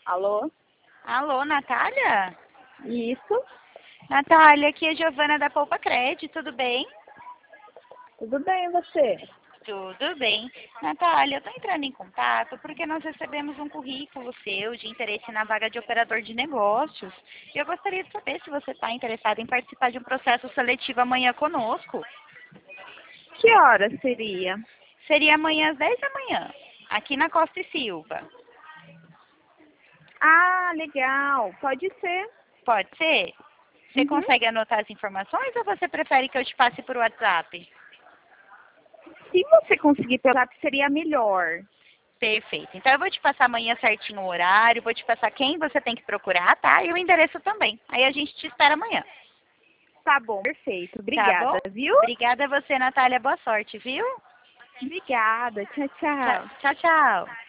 Alô? Alô, Natália? Isso? Natália, aqui é Giovana da Poupa Cred, tudo bem? Tudo bem, e você? Tudo bem. Natália, eu estou entrando em contato porque nós recebemos um currículo seu de interesse na vaga de operador de negócios. E eu gostaria de saber se você está interessado em participar de um processo seletivo amanhã conosco. Que hora seria? Seria amanhã às 10 da manhã, aqui na Costa e Silva. Ah, legal. Pode ser. Pode ser? Você Uhum. consegue anotar as informações ou você prefere que eu te passe por WhatsApp? Se você conseguir pelo WhatsApp, seria melhor. Perfeito. Então eu vou te passar amanhã certinho o horário, vou te passar quem você tem que procurar, tá? E o endereço também. Aí a gente te espera amanhã. Tá bom, perfeito. Tá bom? Obrigada, viu? Obrigada a você, Natália. Boa sorte, viu? Obrigada. Tchau, Tchau, tchau. tchau. Tchau.